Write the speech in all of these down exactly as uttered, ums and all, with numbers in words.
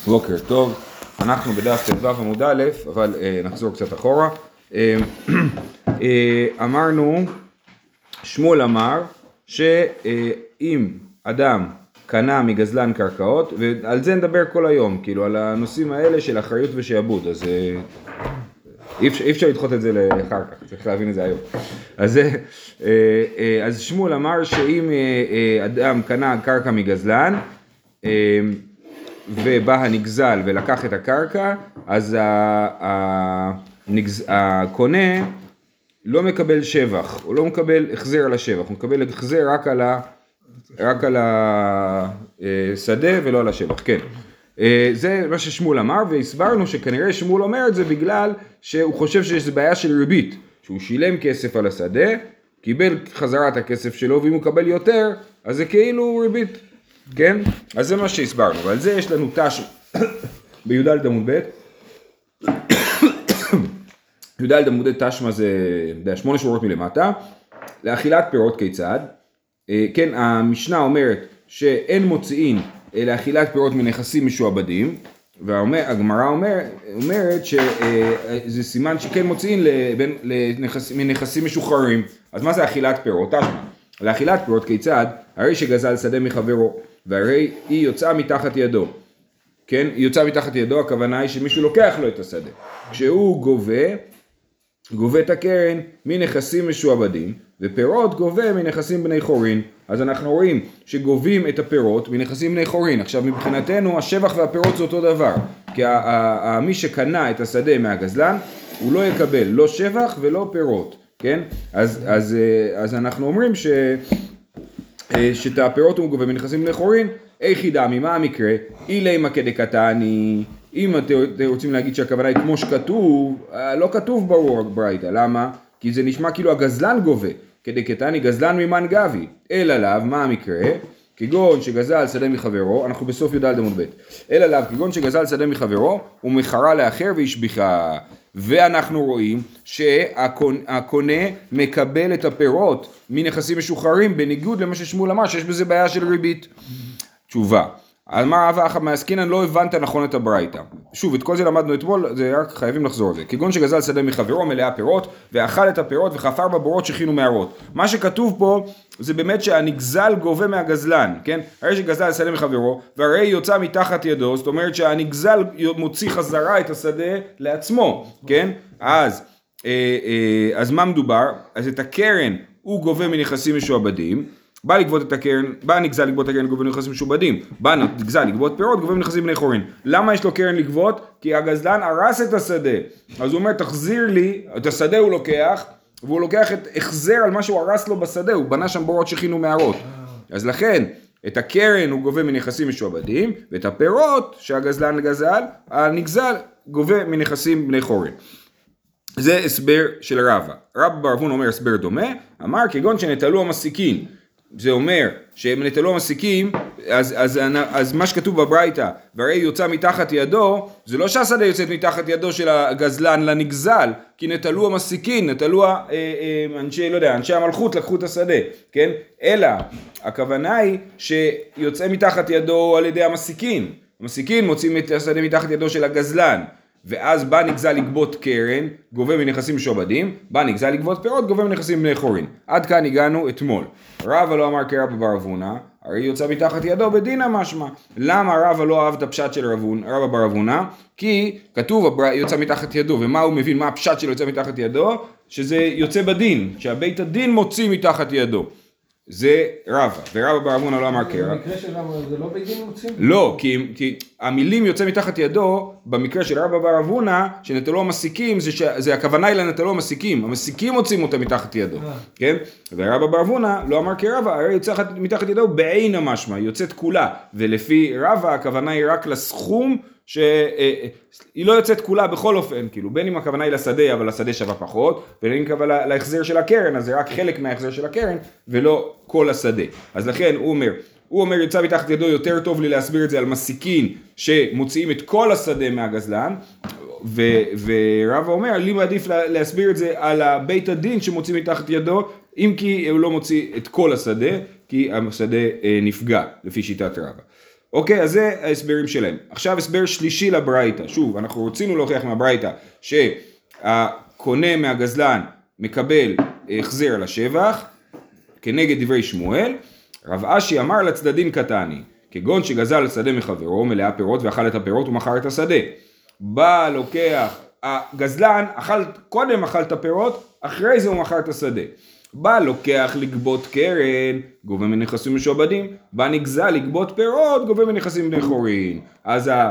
בוקר טוב, אנחנו בדף ט"ו עמוד א', אבל אה, נחזור קצת אחורה. אה, אה, אמרנו, שמואל אמר שאם אדם קנה מגזלן קרקעות, ועל זה נדבר כל היום, כאילו על הנושאים האלה של אחריות ושעבוד, אז אה, אי אפשר, אי אפשר לדחות את זה לאחר כך, צריך להבין את זה היום. אז, אה, אה, אז שמואל אמר שאם אה, אדם קנה קרקע מגזלן, אה, ובא הנגזל ולקח את הקרקע, אז הנגז... הקונה לא מקבל שבח, הוא לא מקבל החזר על השבח, הוא מקבל החזר רק על, ה... רק על השדה ולא על השבח, כן. זה מה ששמואל אמר, והסברנו שכנראה שמואל אומר את זה בגלל שהוא חושב שיש בעיה של ריבית, שהוא שילם כסף על השדה, קיבל חזרה את הכסף שלו, ואם הוא קבל יותר, אז זה כאילו ריבית. כן? אז זה מה שהסברנו, ועל זה יש לנו תש בי"ד עמוד ב' י"ד עמוד ב' תשמע זה שמונה שורות מלמטה, לאכילת פירות כיצד? כן, המשנה אומרת שאין מוציאים לאכילת פירות מנכסים משועבדים, והגמרא אומר, אומרת שזה סימן שכן מוציאים מנכסים משוחררים. אז מה זה אכילת פירות? תשמע, לאכילת פירות כיצד? הרי שגזל שדה מחברו, והרי היא יוצאה מתחת ידו, כן? היא יוצאה מתחת ידו, הכוונה היא שמישהו לוקח לו את השדה. כשהוא גובה, גובה את הקרן מנכסים משועבדים, ופירות גובה מנכסים בני חורין. אז אנחנו רואים שגובים את הפירות מנכסים בני חורין. עכשיו מבחינתנו השבח והפירות זה אותו דבר, כי מי שקנה את השדה מהגזלן, הוא לא יקבל לא שבח ולא פירות, כן? אז, אז, אז אנחנו אומרים ש... שאת הפירות הוא גובה מנכסים בני חורין. איך ידע ממה המקרה? אילי מקדה קטני. אם אתם רוצים להגיד שהכוונה היא כמו שכתוב, לא כתוב ברור ברייתא. למה? כי זה נשמע כאילו הגזלן גובה. כדי קטני גזלן ממן גבי. אלא לאו, מה המקרה? כגון שגזל שדה מחברו, אנחנו בסוף י"ד עמוד ב', אלא לאו, כגון שגזל שדה מחברו, הוא מכרה לאחר והשביחה. ואנחנו רואים שהקונה מקבל את הפירות מנכסים משוחררים, בניגוד למה ששמואל אמר, שיש בזה בעיה של ריבית. תשובה, על מה אבא אחת מהסקינן לא הבנת נכון את הברייתא. שוב, את כל זה למדנו אתמול, זה רק חייבים לחזור על זה. כגון שגזל שדה מחברו מלאה פירות, ואכל את הפירות וחפר בבורות שכינו מערות. מה שכתוב פה, זה באמת שהנגזל גובה מהגזלן, כן? הרי שגזל שדה מחברו, והרי יוצא מתחת ידו, זאת אומרת שהנגזל מוציא חזרה את השדה לעצמו, כן? אז, אה, אה, אז מה מדובר? אז את הקרן הוא גובה מנכסים משועבדים, בא לגבות את הקרן, בא נגזל לגבות את הקרן, גובה מנכסים משועבדים, בא נגזל לגבות פירות, גובה מנכסים בני חורין. למה יש לו קרן לגבות? כי הגזלן הרס את השדה. אז הוא אומר, תחזיר לי, את השדה הוא לוקח, והוא לוקח את החזר על מה שהוא הרס לו בשדה, הוא בנה שם בורות שכינו מערות. אז לכן, את הקרן הוא גובה מנכסים משועבדים, ואת הפירות שהגזלן גזל, הנגזל גובה מנכסים בני חורין. זה הסבר של רבא. רבא בר אבונה אומר הסבר דומה, אמר כגון שנטלו המסיקין. זה אומר שהם נטלו המסיקים, אז, אז, אז מה שכתוב בברייתא, והרי יוצא מתחת ידו, זה לא שהשדה יוצאת מתחת ידו של הגזלן לנגזל, כי נטלו המסיקין, נטלו אה, אה, אנשי, לא יודע, אנשי המלכות לקחו את השדה, כן? אלא, הכוונה היא שיוצא מתחת ידו על ידי המסיקין, המסיקין מוצאים את השדה מתחת ידו של הגזלן, ואז בא נגזל לגבות קרן, גובה מנכסים משועבדים, בא נגזל לגבות פירות, גובה מנכסים בני חורין. עד כאן הגענו אתמול. רבא לא אמר כרבא בר אבונה, הרי יוצא מתחת ידו בדינא משמע. למה רבא לא אהב את הפשט של רבא בר אבונה? כי כתוב יוצא מתחת ידו, ומה הוא מבין, מה הפשט שלו יוצא מתחת ידו? שזה יוצא בדין, שהבית הדין מוציא מתחת ידו. זה רבא, ורבא בר אבונה לא אמר קרא. במקרה של רבא זה לא בדין מוצאים? לא, כי, כי המילים יוצא מתחת ידו, במקרה של רבא בר אבונה, שנטלו המסיקים, זה, זה הכוונה היא לנטלו המסיקים, המסיקים מוצאים אותה מתחת ידו, כן? ורבא בר אבונה לא אמר כרבא, הרי יוצא מתחת ידו בעין המשמע, יוצאת כולה, ולפי רבא הכוונה היא רק לסכום, שהיא לא יוצאת כולה בכל אופן, כאילו, בין אם הכוונה היא לשדה, אבל השדה שווה פחות, ובין אם הכוונה להחזר של הקרן, אז זה רק חלק מההחזר של הקרן, ולא כל השדה. אז לכן הוא אומר, הוא אומר, יוצא מתחת ידו, יותר טוב לי להסביר את זה על מסיקין, שמוציאים את כל השדה מהגזלן, ורבא אומר, לי מעדיף להסביר את זה על בית הדין שמוציא מתחת ידו, אם כי הוא לא מוציא את כל השדה, כי השדה נפגע, לפי שיטת רבא. אוקיי, אז זה ההסברים שלהם. עכשיו הסבר שלישי לברייתא. שוב, אנחנו רצינו להוכיח מהברייתא שהקונה מהגזלן מקבל החזר על השבח, כנגד דברי שמואל. רב אשי אמר לצדדין קטני, כגון שגזל שדה מחברו, מלאה פירות ואכל את הפירות ומכר את השדה. בא לוקח, הגזלן אכל, קודם אכל את הפירות, אחרי זה הוא מכר את השדה. בא לוקח לגבות קרן, גובה מנכסים משועבדים, בא נגזל לגבות פירות, גובה מנכסים בני חורין. אז ה,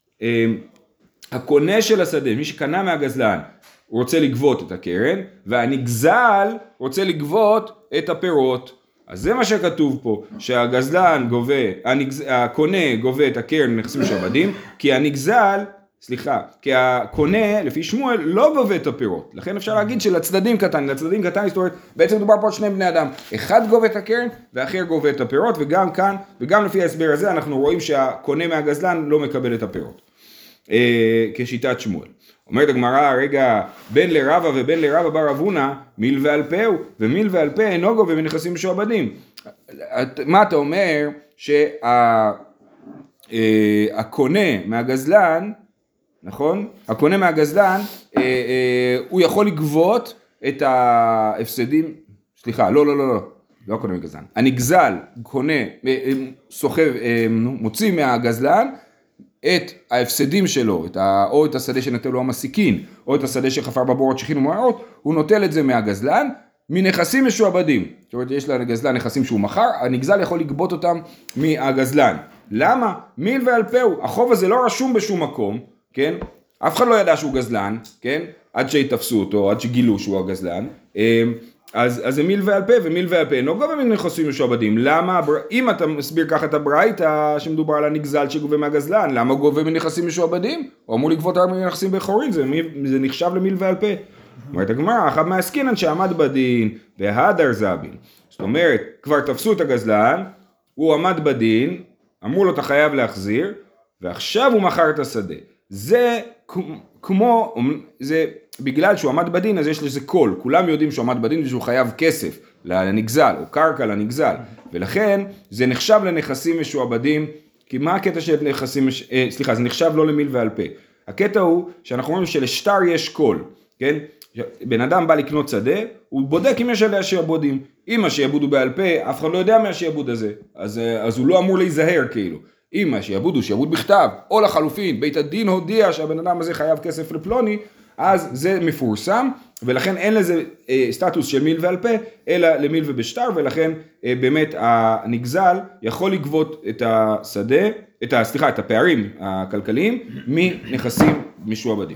הקונה של השדה, מי שקנה מהגזלן, הוא רוצה לגבות את הקרן, והנגזל רוצה לגבות את הפירות. אז זה מה שכתוב פה, שהגזלן גובה, הנגז, הקונה גובה את הקרן מנכסים משועבדים, כי הנגזל, סליחה, כי הקונה לפי שמואל לא גובה את הפירות. לכן אפשר להגיד שלצדדים קטן, לצדדים קטן, זאת אומרת, בעצם מדובר פה על שני בני אדם. אחד גובה את הקרן ואחר גובה את הפירות, וגם כאן, וגם לפי ההסבר הזה, אנחנו רואים שהקונה מהגזלן לא מקבל את הפירות. אה, כשיטת שמואל. אומרת הגמרא, רגע, בין לרבא ובין לרבא בר אבונה, מיל ועל פה הוא, ומיל ועל פה אינו גובה מנכסים משועבדים. מה אתה אומר? שהקונה מהגזלן, נכון? הקונה מהגזלן, אה, אה, הוא יכול לגבות את ההפסדים, סליחה, לא, לא, לא, לא, לא הקונה מהגזלן. הנגזל, קונה, אה, סוחב, אה, מוציא מהגזלן, את ההפסדים שלו, את ה, או את השדה שנטל לו המסיקין, או את השדה שחפר בבורות שכין ומערות, הוא נוטל את זה מהגזלן, מנכסים משועבדים. זאת אומרת, יש לגזלן נכסים שהוא מכר, הנגזל יכול לגבות אותם מהגזלן. למה? מיל ועל פהו, החוב הזה לא רשום בשום מקום, כן? אף אחד לא ידע שהוא גזלן, כן? עד שהתפסו אותו, עד שגילו שהוא הגזלן. אז, אז זה מיל ועל פה, ומיל ועל פה אינו גובה מנכסים משועבדים. למה? אם אתה מסביר ככה את הברייתא שמדובר על הנגזל שגובה מהגזלן, למה הוא גובה מנכסים משועבדים? הוא אמור לגבות רק מנכסים בחורין, זה, זה נחשב למיל ועל פה. אומרת הגמרא, אחד מהעסקינן שעמד בדין, והדר זבין. זאת אומרת, כבר תפסו את הגזלן, הוא עמד בדין, אמרו לו אתה חייב להחזיר, ועכשיו הוא מכר את השדה. זה כמו, זה בגלל שהוא עמד בדין, אז יש לזה קול. כולם יודעים שהוא עמד בדין ושהוא חייב כסף לנגזל, או קרקע לנגזל. ולכן זה נחשב לנכסים משועבדים, כי מה הקטע של נכסים, אה, סליחה, זה נחשב לא למיל ועל פה. הקטע הוא שאנחנו אומרים שלשטר יש קול, כן? בן אדם בא לקנות שדה, הוא בודק אם יש עליה שיעבודים. אם השיעבוד הוא בעל פה, אף אחד לא יודע מה השיעבוד הזה. אז, אז הוא לא אמור להיזהר כאילו. אם השיעבוד הוא שיעבוד בכתב, או לחלופין, בית הדין הודיע שהבן אדם הזה חייב כסף לפלוני, אז זה מפורסם, ולכן אין לזה אה, סטטוס של מיל ועל פה, אלא למיל ובשטר, ולכן אה, באמת הנגזל יכול לגבות את השדה, את ה, סליחה, את הפערים הכלכליים, מנכסים משועבדים.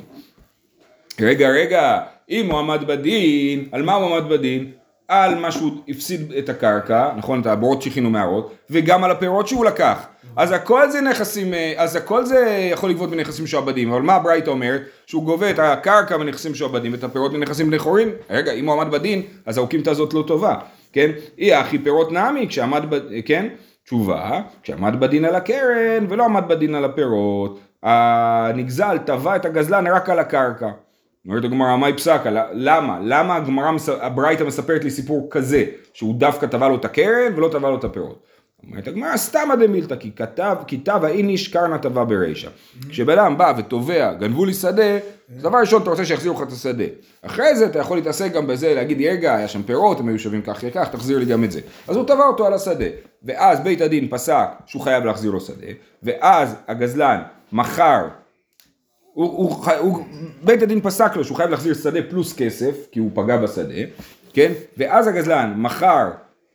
רגע, רגע, אם הוא עמד בדין, על מה הוא עמד בדין? על מה שהוא הפסיד את הקרקע, נכון, את הבורות שכין ומערות, וגם על הפירות שהוא לקח. אז הכל זה נכסים, אז הכל זה יכול לגבות מנכסים משועבדים, אבל מה הברייתא אומרת? שהוא גובה את הקרקע מנכסים משועבדים, ואת הפירות מנכסים בני חורין. רגע, אם הוא עמד בדין, אז האוקימתא הזאת לא טובה, כן? היא הכי פירות נעמי, כשעמד, כן? תשובה, כשעמד בדין על הקרן, ולא עמד בדין על הפירות, הנגזל טבע את הגזלן רק על הקרקע. אומרת הגמרא, מה היא פסקה? למה? למה הגמרא, הברייתא מספרת לי סיפור כזה, שהוא דווקא טבע לו את הקרן ולא טבע לו את הפירות? אומרת הגמרא, סתם הדמילתא, כי כתב, כי טבע איניש קרנא טבע ברישא. כשבן אדם בא ותובע, גנבו לי שדה, דבר ראשון אתה רוצה שיחזירו לך את השדה. אחרי זה אתה יכול להתעסק גם בזה, להגיד, רגע, היה שם פירות, הם היו שווים כך וכך, תחזיר לי גם את זה. אז הוא טבע אותו על השדה, ואז בית הדין פסק שהוא חייב להחזיר לו שדה, ואז הגזלן מחר, הוא, הוא, הוא, בית הדין פסק לו שהוא חייב להחזיר שדה פלוס כסף, כי הוא פגע בשדה, כן? ואז הגזלן מחר,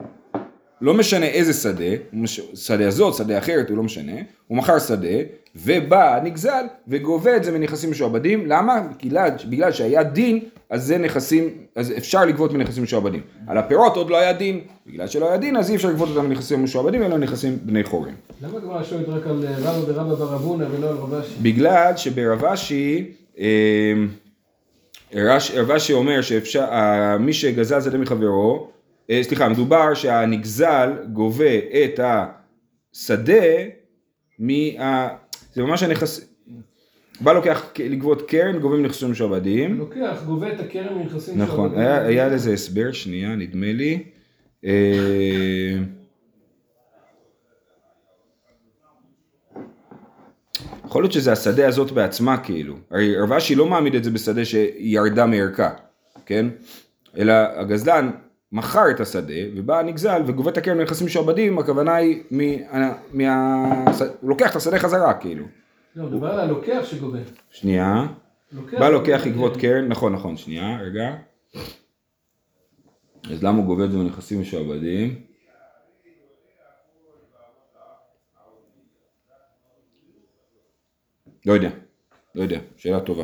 לא משנה איזה שדה, שדה הזאת, שדה אחרת, הוא לא משנה, הוא מחר שדה, ובא נגזל וגובה את זה מנכסים משועבדים. למה? בגלל, בגלל שהיה דין, אז זה נכסים, אז אפשר לגבות מנכסים משועבדים. על הפירות עוד לא היה דין, בגלל שלא היה דין, אז אי אפשר לגבות אותם מנכסים משועבדים, אלא נכסים בני חורין. למה הגמרא שואלת רק על רבא ורבא בר אבונה ולא על רב אשי? בגלל שברב אשי, רב אשי אומר שאפשר, מי שגזל שדה מחברו, סליחה, מדובר שהנגזל גובה את השדה, מה... זה ממש הנכס... בא לוקח לגבות קרן, גובים נכסים משועבדים. לוקח, גובה את הקרן מנכסים משועבדים. נכון, היה, היה לזה הסבר, שנייה, נדמה לי. יכול להיות שזה השדה הזאת בעצמה כאילו, הרי רב אשי לא מעמיד את זה בשדה שהיא ירדה מערכה, כן? אלא הגזלן מכר את השדה ובא נגזל וגובה את הקרן מנכסים משועבדים, הכוונה היא, מה, מה, הוא לוקח את השדה חזרה כאילו. לא, מדבר על הלוקח שגובה. שנייה, בא לוקח לגבות קרן, נכון נכון, שנייה, רגע. אז למה הוא גובה את זה מנכסים משועבדים? לא יודע, לא יודע, שאלה טובה.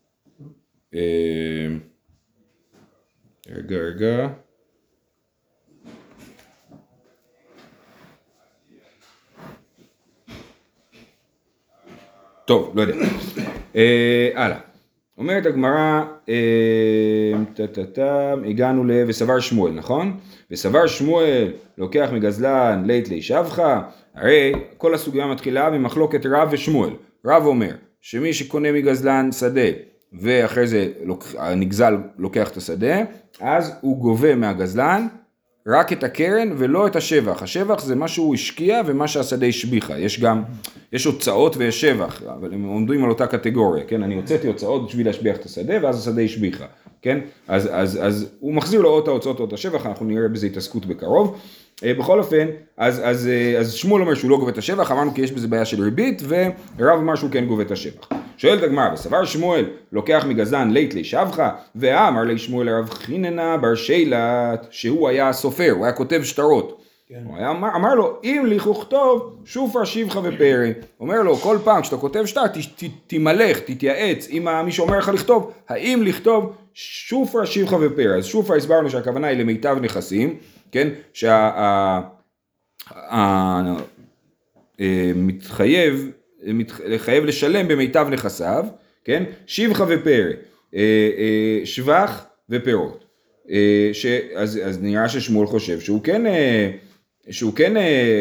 רגע, רגע. טוב, לא יודע. הלאה. אומרת הגמרא, הגענו ל... וסבר שמואל, נכון? וסבר שמואל לוקח מגזלן לית לי שבחה, הרי כל הסוגיה מתחילה ממחלוקת רב ושמואל. רב אומר שמי שקונה מגזלן שדה ואחרי זה הנגזל לוקח את השדה, אז הוא גובה מהגזלן רק את הקרן ולא את השבח. השבח זה מה שהוא השקיע ומה שהשדה השביחה. יש גם, יש הוצאות ויש שבח, אבל הם עומדים על אותה קטגוריה, כן? אני הוצאתי הוצאות בשביל להשביח את השדה ואז השדה השביחה, כן? אז, אז, אז הוא מחזיר לו או את ההוצאות או את השבח, אנחנו נראה בזה התעסקות בקרוב. בכל אופן, אז, אז, אז שמואל אומר שהוא לא גובה את השבח, אמרנו כי יש בזה בעיה של ריבית, ורב אמר שהוא כן גובה את השבח. שואלת הגמרא, וסבר שמואל לוקח מגזלן לית לי שבחה, ואמר לי שמואל לרב חיננה בר שילת, שהוא היה סופר, הוא היה כותב שטרות. כן. הוא היה, אמר, אמר לו, אם לכתוב שופר שבחה ופרי. אומר לו, כל פעם כשאתה כותב שטר, ת, ת, תמלך, תתייעץ עם מי שאומר לך לכתוב, האם לכתוב שופר שבחה ופרי. אז שופר הסברנו שהכוונה היא למיטב נכסים, כן, שהמתחייב, לחייב לשלם במיטב נכסיו, כן, שבחה ופרי, שבח ופירות, אז, אז נראה ששמואל חושב שהוא כן, שהוא כן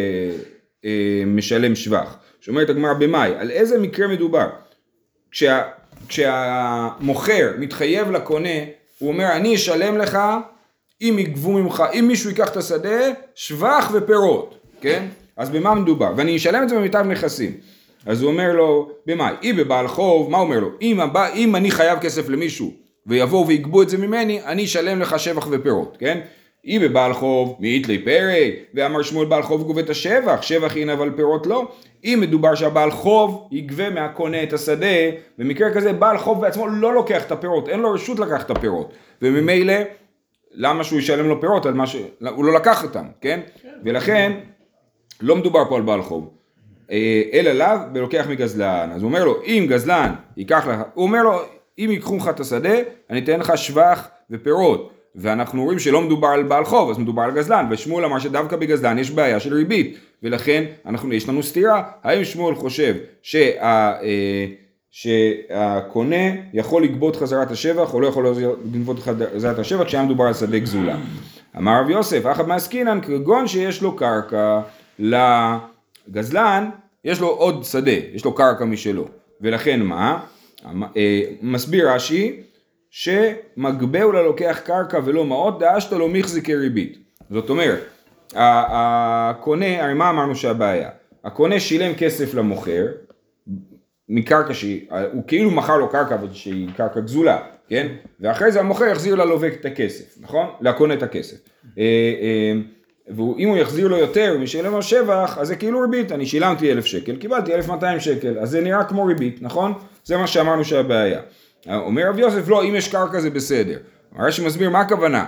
משלם שבח. שאומרת הגמרא במאי, על איזה מקרה מדובר? כשה, כשהמוכר מתחייב לקונה, הוא אומר, אני אשלם לך, אם יגבו ממך, אם מישהו ייקח את השדה, שבח ופירות, כן? אז במה מדובר? ואני אשלם את זה במיטב נכסים. אז הוא אומר לו, במאי? אם בבעל חוב, מה הוא אומר לו? אם, הבא, אם אני חייב כסף למישהו, ויבואו ויגבו את זה ממני, אני אשלם לך שבח ופירות, כן? אם בבעל חוב, מאית לי פרי, ואמר שמואל בעל חוב גובה את השבח, שבח הנה אבל פירות לא. אם מדובר שהבעל חוב יגבה מהקונה את השדה, במקרה כזה בעל חוב בעצמו לא לוקח את הפירות, אין לו רשות לקח את הפירות, וממילא, למה שהוא ישלם לו פירות על מה ש... הוא לא לקח אותם, כן? ולכן, לא מדובר פה על בעל חוב, אלא לאו ולוקח מגזלן. אז הוא אומר לו, אם גזלן ייקח לך, הוא אומר לו, אם ייקחו לך את השדה, אני אתן לך שבח ופירות. ואנחנו רואים שלא מדובר על בעל חוב, אז מדובר על גזלן, ושמואל אמר שדווקא בגזלן יש בעיה של ריבית, ולכן אנחנו, יש לנו סתירה. האם שמואל חושב שה... שהקונה יכול לגבות חזרת השבח או לא יכול לגבות חזרת השבח כשהיה מדובר על שדה גזולה. אמר רב יוסף, אחת מעסקינן כגון שיש לו קרקע, לגזלן יש לו עוד שדה, יש לו קרקע משלו, ולכן מה? מסביר רש"י שמגבהו ללוקח קרקע ולא מעות, דאשתא לו מחזיקי ריבית. זאת אומרת, הקונה, הרי מה אמרנו שהבעיה? הקונה שילם כסף למוכר, מקרקע שהיא, הוא כאילו מכר לו קרקע שהיא קרקע גזולה, כן? ואחרי זה המוכר יחזיר ללווה את הכסף, נכון? לקונה את הכסף. ואם הוא יחזיר לו יותר ומשלם לו שבח, אז זה כאילו ריבית, אני שילמתי אלף שקל, קיבלתי אלף מאתיים שקל, אז זה נראה כמו ריבית, נכון? זה מה שאמרנו שהבעיה. אומר רב יוסף, לא, אם יש קרקע זה בסדר. הרי שמסביר מה הכוונה?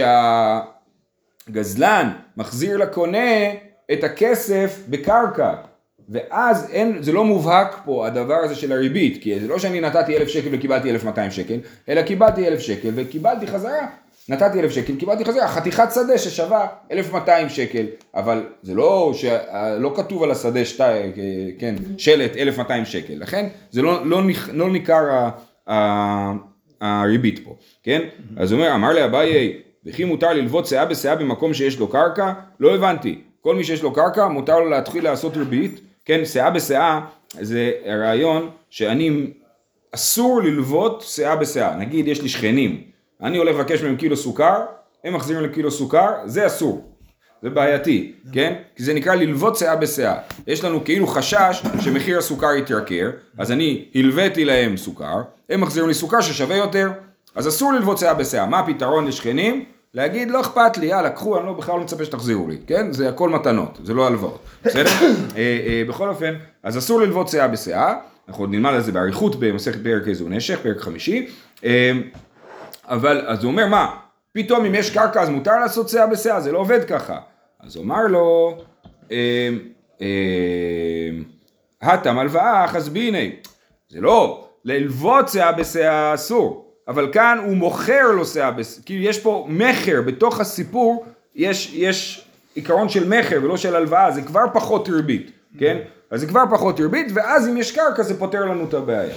שהגזלן מחזיר לקונה את הכסף בקרקע, ואז אין, זה לא מובהק פה הדבר הזה של הריבית, כי זה לא שאני נתתי אלף שקל וקיבלתי אלף מאתיים שקל, אלא קיבלתי אלף שקל וקיבלתי חזרה, נתתי אלף שקל, קיבלתי חזרה, חתיכת שדה ששווה אלף מאתיים שקל, אבל זה לא, לא כתוב על השדה שתי, כן, שלט אלף מאתיים שקל, לכן זה לא, לא, לא ניכר הריבית פה, כן? אז הוא אומר, אמר לי אביי, וכי מותר ללוות שאה בשאה במקום שיש לו קרקע? לא הבנתי, כל מי שיש לו קרקע מותר לו להתחיל לעשות ריבית, כן, שאה בשאה זה הרעיון שאני אסור ללוות שאה בשאה. נגיד יש לי שכנים, אני הולך לבקש מהם קילו סוכר, הם מחזירים לי קילו סוכר, זה אסור. זה בעייתי, כן? כי זה נקרא ללוות שאה בשאה. יש לנו כאילו חשש שמחיר הסוכר יתייקר, אז אני הלוויתי להם סוכר, הם מחזירים לי סוכר ששווה יותר, אז אסור ללוות שאה בשאה. מה הפתרון לשכנים? להגיד לא אכפת לי, יאללה, קחו, אני לא בכלל לא מצפה שתחזירו לי, כן? זה הכל מתנות, זה לא הלוואות, בסדר? בכל אופן, אז אסור ללוות שאה בשאה, אנחנו נלמד על זה בעריכות במסכת פרק איזו נשך, פרק חמישי, אבל אז הוא אומר מה? פתאום אם יש קרקע אז מותר לעשות שאה בשאה, זה לא עובד ככה. אז הוא אמר לו, התם הלוואה חסביני, זה לא, ללוות שאה בשאה אסור. אבל כאן הוא מוכר לו שאה בשאה, כאילו יש פה מחר, בתוך הסיפור יש, יש עיקרון של מחר ולא של הלוואה, זה כבר פחות ריבית, כן? אז זה כבר פחות ריבית, ואז אם יש קרקע זה פותר לנו את הבעיה.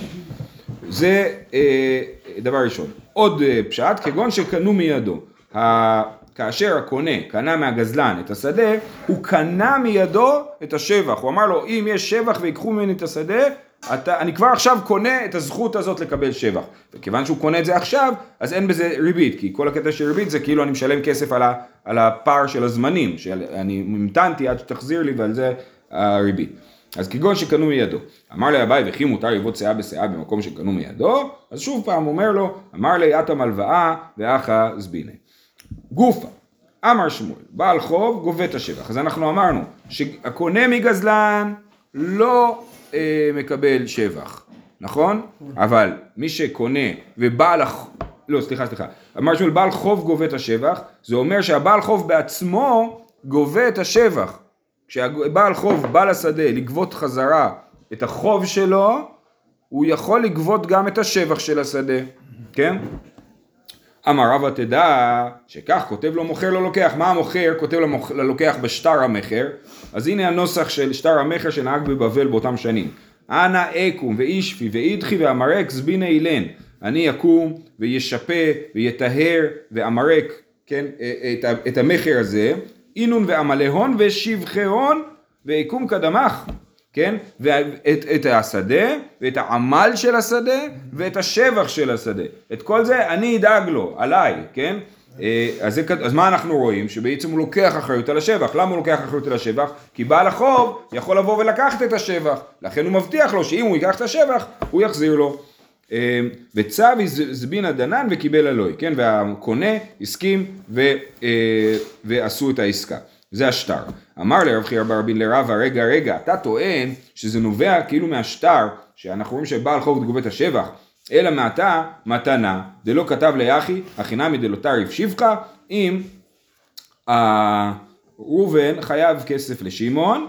זה אה, דבר ראשון. עוד אה, פשט, כגון שקנו מידו, ה... כאשר הקונה קנה מהגזלן את השדה, הוא קנה מידו את השבח, הוא אמר לו אם יש שבח ויקחו ממני את השדה, אתה, אני כבר עכשיו קונה את הזכות הזאת לקבל שבח, וכיוון שהוא קונה את זה עכשיו, אז אין בזה ריבית, כי כל הקטע של ריבית זה כאילו אני משלם כסף על, ה, על הפער של הזמנים, שאני ממתנתי עד שתחזיר לי ועל זה הריבית. אז כגון שקנו מידו, אמר לי אביי וכי מותר ללוות שאה בשאה במקום שקנו מידו, אז שוב פעם אומר לו, אמר לי אתם הלוואה ואחה זביני. גופה, אמר שמואל, בעל חוב גובה את השבח, אז אנחנו אמרנו שהקונה מגזלן לא אה, מקבל שבח, נכון? אבל מי שקונה ובעל, לא סליחה סליחה, אמר שמואל בעל חוב גובה את השבח, זה אומר שהבעל חוב בעצמו גובה את השבח, כשהבעל חוב בא לשדה לגבות חזרה את החוב שלו, הוא יכול לגבות גם את השבח של השדה, כן? אמר רבא תדע שכך כותב לו מוכר לא לוקח, מה המוכר כותב לו לוקח בשטר המחר, אז הנה הנוסח של שטר המחר שנהג בבבל באותם שנים, אנא אקום ואישפי ואידחי ואמרק זביני אילן, אני אקום וישפה ויטהר ואמרק, כן, את, את המחר הזה, אינון ועמלהון ושבחהון ויקום קדמך, כן, ואת את השדה ואת העמל של השדה ואת השבח של השדה, את כל זה אני אדאג לו, עליי, כן, אז, זה, אז מה אנחנו רואים? שבעצם הוא לוקח אחריות על השבח. למה הוא לוקח אחריות על השבח? כי בעל החוב יכול לבוא ולקחת את השבח, לכן הוא מבטיח לו שאם הוא ייקח את השבח הוא יחזיר לו. וצו זבין הדנן וקיבל אלוהי, כן, והקונה הסכים ו, ועשו את העסקה. זה השטר. אמר לרב חייא בר רבין לרבא, רגע רגע, אתה טוען שזה נובע כאילו מהשטר, שאנחנו רואים שבעל חוב גובה את השבח, אלא מעתה מתנה, דלא כתב ליחי, החינמי דלא תריף שבחה, אם ראובן חייב כסף לשמעון,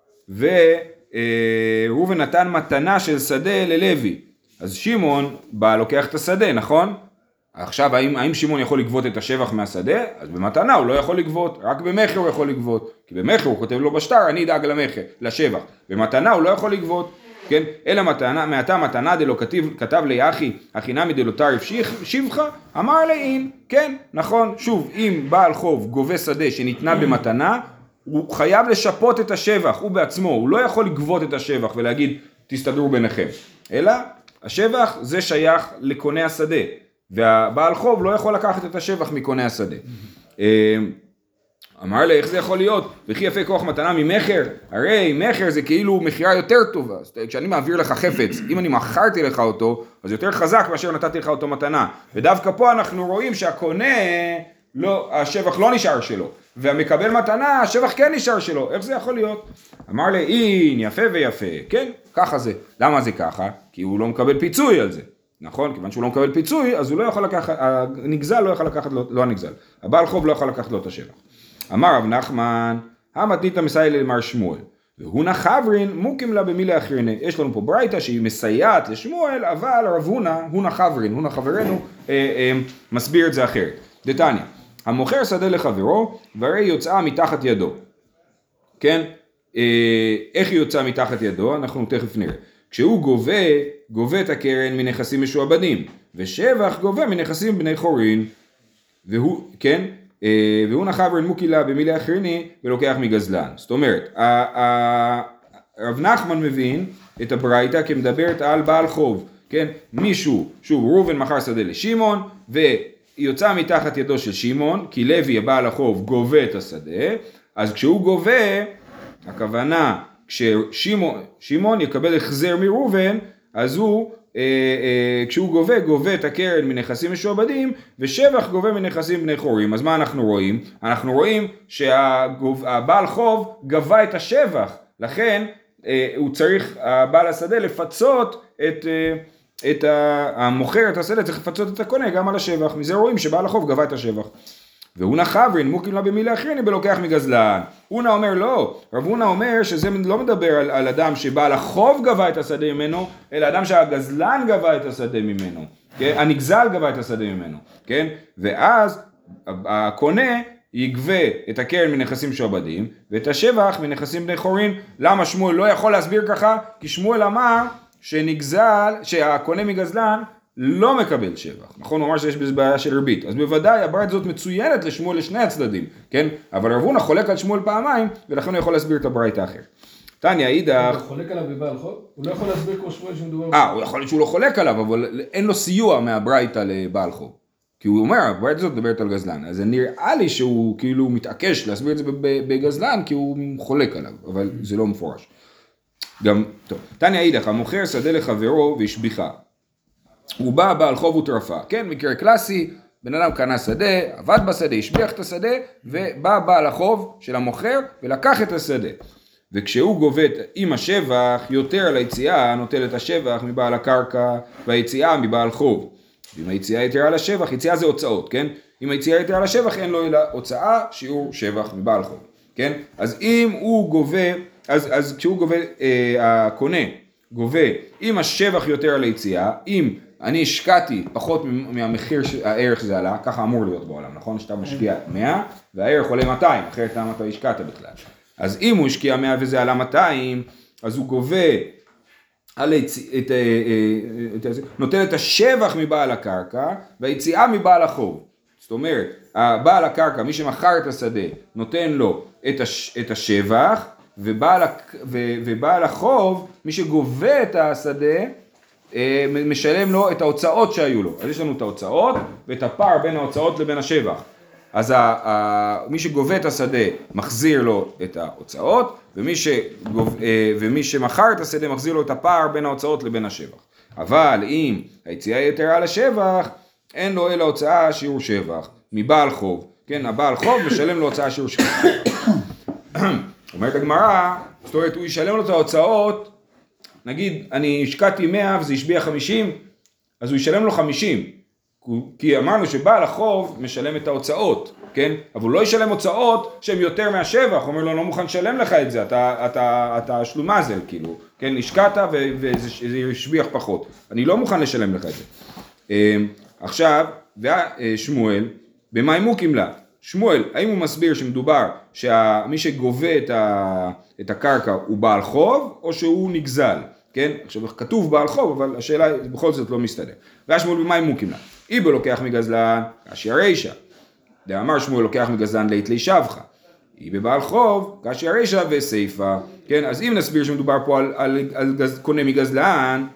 וראובן נתן מתנה של שדה ללוי, אז שמעון בא לוקח את השדה, נכון? עכשיו, האם, האם שמעון יכול לגבות את השבח מהשדה? אז במתנה הוא לא יכול לגבות, רק במחר הוא יכול לגבות, כי במחר הוא כותב לו בשטר, אני אדאג למחר, לשבח, במתנה הוא לא יכול לגבות, כן? אלא מתנה, מעתה מתנה דלא כתב, כתב ליחי, החינמי דלא תריף שבחה, אמר לאין, כן, נכון, שוב, אם בעל חוב גובה שדה שניתנה במתנה, הוא חייב לשפות את השבח, הוא בעצמו, הוא לא יכול לגבות את השבח ולהגיד, תסתדרו ביניכם, אלא השבח זה שייך לקונה השדה, והבעל חוב לא יכול לקחת את השבח מקונה השדה. אמר לה, איך זה יכול להיות? וכי יפה כוח מתנה ממחר? הרי מחר זה כאילו מחירה יותר טובה. כשאני מעביר לך חפץ, אם אני מכרתי לך אותו, אז יותר חזק מאשר נתתי לך אותו מתנה. ודווקא פה אנחנו רואים שהקונה, לא, השבח לא נשאר שלו. והמקבל מתנה, השבח כן נשאר שלו. איך זה יכול להיות? אמר לה, אין, יפה ויפה. כן, ככה זה. למה זה ככה? כי הוא לא מקבל פיצוי על זה. נכון? כיוון שהוא לא מקבל פיצוי, אז הוא לא יכול לקחת, הנגזל לא יכול לקחת לו, לא הנגזל. הבעל חוב לא יכול לקחת לו את השבח. אמר רב נחמן, המתנית מסייע למר שמואל, והוא נחברין מוקים לה במילה אחרינה. יש לנו פה ברייתא שהיא מסייעת לשמואל, אבל רב הונה, הוא נחברין, הוא נחברנו, אה, אה, מסביר את זה אחרת. דתניא, המוכר שדה לחברו, והרי יוצאה מתחת ידו. כן? אה, איך היא יוצאה מתחת ידו? אנחנו תכף נראה. כשהוא גובה, גובה את הקרן מנכסים משועבדים, ושבח גובה מנכסים בני חורין, והוא, כן? והוא נחברין מוקילה במילה אחריני ולוקח מגזלן. זאת אומרת, רב נחמן מבין את הברייתא כמדברת על בעל חוב, כן? מישהו, שוב, ראובן מכר שדה לשמעון, ויוצא מתחת ידו של שמעון, כי לוי הבעל החוב גובה את השדה, אז כשהוא גובה, הכוונה, כששמעון יקבל החזר מראובן, אז הוא, אה, אה, כשהוא גובה, גובה את הקרן מנכסים משועבדים, ושבח גובה מנכסים בני חורים. אז מה אנחנו רואים? אנחנו רואים שהבעל חוב גבה את השבח, לכן אה, הוא צריך, הבעל השדה, לפצות את, אה, את המוכר, את השדה, צריך לפצות את הקונה גם על השבח. מזה רואים שבעל החוב גבה את השבח. והונה חברין מוקים לה במילה אחריני בלוקח מגזלן. הונה אומר לא, רב הונה אומר שזה לא מדבר על, על אדם שבעל החוב גבה את השדה ממנו, אלא אדם שהגזלן גבה את השדה ממנו, כן? הנגזל גבה את השדה ממנו, כן? ואז הקונה יגבה את הקרן מנכסים משועבדים ואת השבח מנכסים בני חורין. למה שמואל לא יכול להסביר ככה? כי שמואל אמר שנגזל, שהקונה מגזלן לא מקבל שבח, נכון? הוא אמר שיש בזה בעיה של ריבית, אז בוודאי הברית הזאת מצוינת לשמואל לשני הצדדים, כן? אבל רב הונה חולק על שמואל פעמיים, ולכן הוא יכול להסביר את הברית האחר. תניא אידך... הוא חולק עליו בבעל חוב? הוא לא יכול להסביר כמו שמואל שמדובר... אה, הוא יכול להיות שהוא לא חולק עליו, אבל אין לו סיוע מהברית לבעל חוב. כי הוא אומר, הברית הזאת מדברת על גזלן, אז נראה לי שהוא כאילו מתעקש להסביר את זה בגזלן, כי הוא חולק עליו, אבל זה לא מפורש. גם, טוב, תניא אידך, המוכר שדה לחברו והשביחה. הוא בא בעל חוב וטרפה, כן, מקרה קלאסי, בן אדם קנה שדה, עבד בשדה, השביח את השדה, ובא בעל החוב של המוכר ולקח את השדה. וכשהוא גובת עם השבח, יותר על היציאה, נוטל את השבח מבעל הקרקע, והיציאה מבעל חוב. ואם היציאה יותר על השבח, יציאה זה הוצאות, כן? אם היציאה יותר על השבח, אין לו אלא הוצאה, שיעור שבח מבעל חוב, כן? אז אם הוא גובה, אז, אז כשהוא גובה, אה, הקונה גובה, אם השבח יותר על היציאה, אם אני השקעתי פחות מהמחיר הערך שזה עלה, ככה אמור להיות בעולם, נכון? שאתה משקיע מאה והערך עולה מאתיים, אחרת למה אתה השקעת בכלל. אז אם הוא השקיע מאה וזה עלה מאתיים, אז הוא גובה, על היצ... את, את, את, נוטל את השבח מבעל הקרקע והיציאה מבעל החוב. זאת אומרת, בעל הקרקע, מי שמכר את השדה, נותן לו את, הש... את השבח, ובעל, ו... ובעל החוב, מי שגובה את השדה, משלם לו את ההוצאות שהיו לו. אז יש לנו את ההוצאות ואת הפער בין ההוצאות לבין השבח. אז ה, ה, מי שגובה את השדה מחזיר לו את ההוצאות, ומי, שגוב, ומי שמכר את השדה מחזיר לו את הפער בין ההוצאות לבין השבח. אבל אם היציאה יותר על השבח, אין לו אלא הוצאה שיעור שבח מבעל חוב. כן, הבעל חוב משלם לו הוצאה שיעור שבח. אומרת הגמרא, זאת אומרת, הוא ישלם לו את ההוצאות, נגיד, אני השקעתי מאה וזה השביע חמישים, אז הוא ישלם לו חמישים, כי אמרנו שבעל החוב משלם את ההוצאות, כן? אבל הוא לא ישלם הוצאות שהן יותר מהשבח, הוא אומר לו, לא מוכן לשלם לך את זה, אתה, אתה, אתה שלומזל, כאילו, כן? השקעת וזה השביח פחות, אני לא מוכן לשלם לך את זה. עכשיו, שמואל, במה מוקים לה? שמואל, האם הוא מסביר שמדובר שמי שגובה את, ה, את הקרקע הוא בעל חוב, או שהוא נגזל? כן? עכשיו כתוב בעל חוב, אבל השאלה בכל זאת לא מסתדר. והשמואל במה מוקים לה? איבו לוקח מגזלן, כאשר רישה. דאמר שמואל לוקח מגזלן לית לי שבחה. איבו בעל חוב, כאשר רישה וסייפה. כן? אז אם נסביר שמדובר פה על, על, על גז, קונה מגזלן,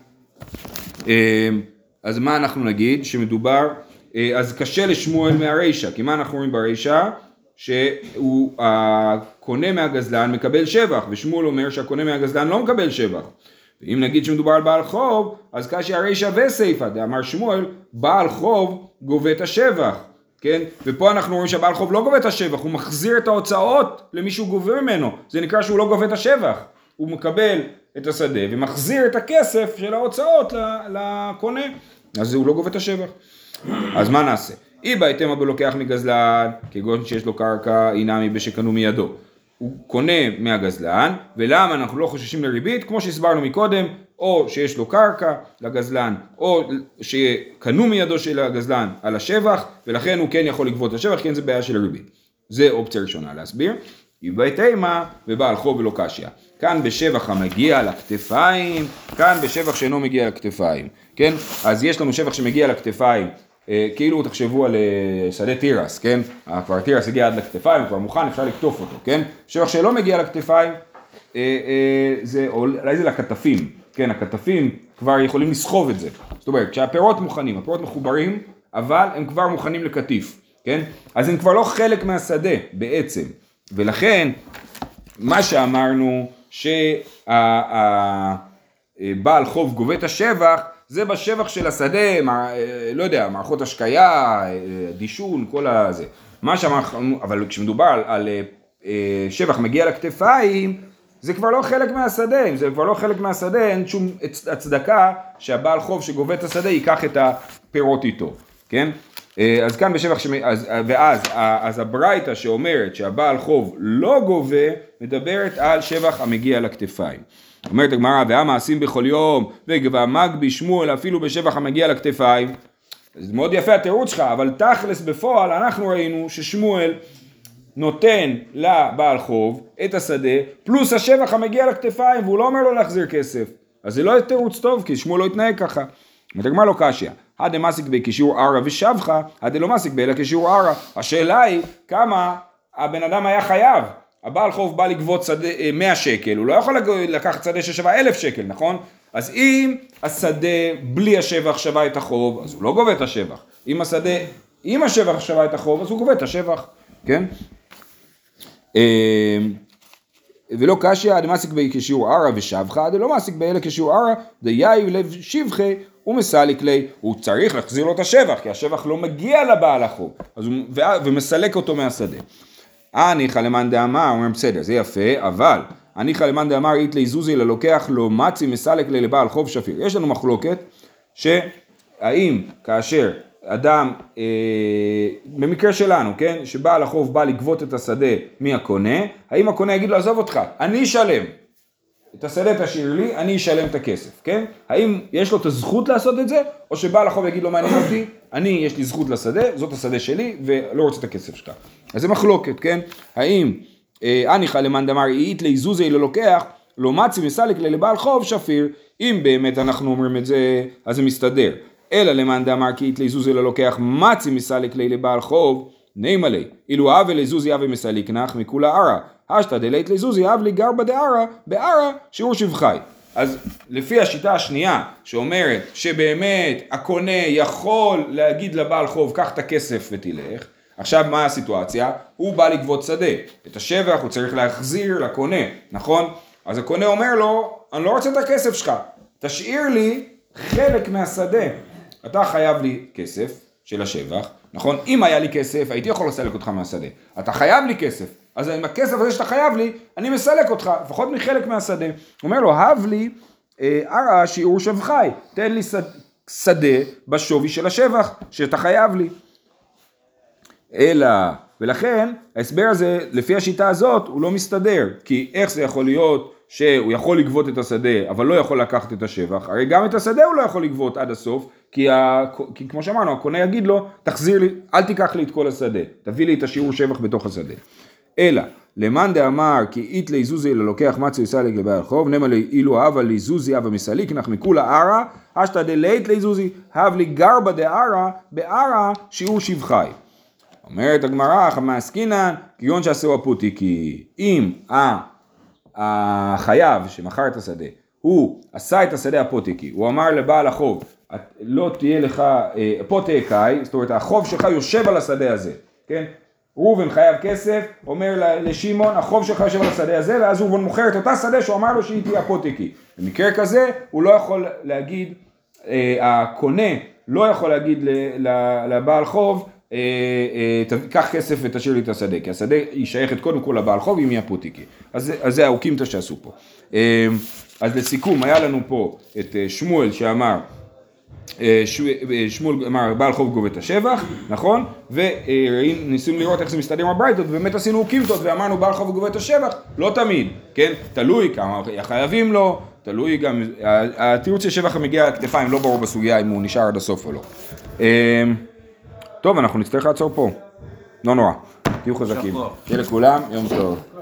אז מה אנחנו נגיד? שמדובר, אז קשה לשמואל מהרישה. כי מה אנחנו רואים ברישה? שהוא הקונה מהגזלן מקבל שבח, ושמואל אומר שהקונה מהגזלן לא מקבל שבח. ואם נגיד שמדובר על בעל חוב, אז כאשר הרישה וסייפה, דאמר שמואל, בעל חוב גובה את השבח, כן? ופה אנחנו רואים שהבעל חוב לא גובה את השבח, הוא מחזיר את ההוצאות למי שהוא גובה ממנו, זה נקרא שהוא לא גובה את השבח, הוא מקבל את השדה ומחזיר את הכסף של ההוצאות לקונה, אז הוא לא גובה את השבח. אז מה נעשה? אי בהתאמה בלוקח מגזלן, כגון שיש לו קרקע, אינמי בשקנו מידו. הוא קונה מהגזלן, ולמה אנחנו לא חוששים לריבית? כמו שהסברנו מקודם, או שיש לו קרקע לגזלן, או שקנו מידו של הגזלן על השבח, ולכן הוא כן יכול לגבות את השבח, כן זה בעיה של ריבית. זה אופציה ראשונה להסביר. אי בהתאמה ובעל חוב ולא קשיא. כאן בשבח המגיע לכתפיים, כאן בשבח שאינו מגיע לכתפיים. כן? אז יש לנו שבח שמגיע לכתפיים, כאילו תחשבו על שדה תירס, כן? כבר תירס הגיע עד לכתפיים, כבר מוכן, אפשר לקטוף אותו, כן? שבח שלא מגיע לכתפיים, זה, אולי זה לכתפים, כן? הכתפים כבר יכולים לסחוב את זה. זאת אומרת, כשהפירות מוכנים, הפירות מחוברים, אבל הם כבר מוכנים לקטיף, כן? אז הם כבר לא חלק מהשדה בעצם. ולכן, מה שאמרנו, שהבעל חוב גובה את השבח, זה בשבח של השדה, לא יודע, מערכות השקיה, דישון, כל הזה. מה שאמרנו, אבל כשמדובר על, על שבח מגיע לכתפיים, זה כבר לא חלק מהשדה, אם זה כבר לא חלק מהשדה, אין שום הצדקה שהבעל חוב שגובה את השדה ייקח את הפירות איתו, כן? אז כאן בשבח, שמ... אז, ואז אז הברייתא שאומרת שהבעל חוב לא גובה, מדברת על שבח המגיע לכתפיים. אומרת הגמרא, והמעשים בכל יום, והמגבי שמואל אפילו בשבח המגיע לכתפיים. זה מאוד יפה התירוץ שלך, אבל תכלס בפועל אנחנו ראינו ששמואל נותן לבעל חוב את השדה, פלוס השבח המגיע לכתפיים, והוא לא אומר לו להחזיר כסף. אז זה לא תירוץ טוב, כי שמואל לא יתנהג ככה. מתגמר לו קשיא, עד המסיק בי כשיעור ערה ושבחה, עד לא מסיק בי אלא כשיעור ערה. השאלה היא כמה הבן אדם היה חייב. הבעל חוב בא לגבות שדה מאה שקל, הוא לא יכול לקחת שדה ששווה אלף שקל, נכון? אז אם השדה בלי השבח שווה את החוב, אז הוא לא גובה את השבח. אם השדה, אם השבח שווה את החוב, אז הוא גובה את השבח, כן? ולא קשיא, עד המסיק בי כשיעור ערה ושבחה, עד לא מסיק בי אלא כשיעור ערה, דייב לב שבחי, הוא מסליק לי, הוא צריך להחזיר לו את השבח, כי השבח לא מגיע לבעל החוב, אז הוא, ומסלק אותו מהשדה. הניחא למאן דאמר, אומרים בסדר, זה יפה, אבל הניחא למאן דאמר אית לי זוזי ללוקח לו מצי מסלק לי לבעל חוב שפיר. יש לנו מחלוקת שהאם כאשר אדם, אה, במקרה שלנו, כן, שבעל החוב בא לגבות את השדה מהקונה, האם הקונה יגיד לו עזוב אותך, אני אשלם. את השדה תשאיר לי, אני אשלם את הכסף, כן? האם יש לו את הזכות לעשות את זה, או שבעל החוב יגיד לו מעניין אותי, אני יש לי זכות לשדה, זאת השדה שלי, ולא רוצה את הכסף שלך. אז זה מחלוקת, כן? האם הניחא למאן דאמר אית לי זוזי ללוקח, לא מצי מסליק לי לבעל חוב שפיר, אם באמת אנחנו אומרים את זה, אז זה מסתדר. אלא למאן דאמר כי אית לי זוזי ללוקח, מצי מסליק לי לבעל חוב, נעימה לי, אילו אהבה לזוזי אהבה מסליק נח מכולה ערה. השתא דלית לזוזי אהב לי גרבא דערה, בערה שיעור שבחי. אז לפי השיטה השנייה שאומרת שבאמת הקונה יכול להגיד לבעל חוב קח את הכסף ותלך, עכשיו מה הסיטואציה? הוא בא לגבות שדה, את השבח הוא צריך להחזיר לקונה, נכון? אז הקונה אומר לו אני לא רוצה את הכסף שלך, תשאיר לי חלק מהשדה, אתה חייב לי כסף של השבח, נכון? אם היה לי כסף הייתי יכול לסלק אותך מהשדה, אתה חייב לי כסף, אז עם הכסף הזה שאתה חייב לי, אני מסלק אותך, לפחות מחלק מהשדה. הוא אומר לו, הב לי ערה שיעור שבחי, תן לי שדה בשווי של השבח שאתה חייב לי. אלא, ולכן ההסבר הזה, לפי השיטה הזאת, הוא לא מסתדר, כי איך זה יכול להיות שהוא יכול לגבות את השדה, אבל לא יכול לקחת את השבח, הרי גם את השדה הוא לא יכול לגבות עד הסוף, כי, ה... כי כמו שאמרנו, הקונה יגיד לו, תחזיר לי, אל תיקח לי את כל השדה, תביא לי את השיעור שבח בתוך השדה. אלא, למאן דאמר כי אית לי זוזי ללוקח מצי וסליק לבעל חוב, נאמר לי אילו אהבה לי זוזי אהבה מסליק נח מכולה ערה, השתא דלית לי זוזי, הב לי גרבא דערה, בערה שיעור שבחי. אומרת הגמרא, חמה עסקינן, כיון שעשו הפותיקי, אם החייב שמכר את השדה, הוא עשה את השדה הפותיקי, הוא אמר לבעל החוב, לא תהיה לך פותקאי, זאת אומרת החוב שלך יושב על השדה הזה, כן? ראובן חייב כסף, אומר לשמעון, החוב שלך יושב על השדה הזה, ואז ראובן מוכר את אותה שדה שהוא אמר לו שהיא תהיה הפותקי. במקרה כזה, הוא לא יכול להגיד, הקונה לא יכול להגיד לבעל חוב, קח כסף ותשאיר לי את השדה, כי השדה היא שייכת קודם כל לבעל חוב, אם היא הפותקי. אז זה האוקימתא שעשו פה. אז לסיכום, היה לנו פה את שמואל שאמר, שמואל אמר בעל חוב גובה את השבח, נכון? וניסינו לראות איך זה מסתדר עם הברייתות, ובאמת עשינו אוקימתות ואמרנו בעל חוב גובה את השבח, לא תמיד, כן? תלוי כמה חייבים לו, תלוי גם, התירוץ של שבח המגיע לכתפיים לא ברור בסוגיה אם הוא נשאר עד הסוף או לא. טוב, אנחנו נצטרך לעצור פה, לא נורא, תהיו חזקים, שיהיה לכולם, יום טוב.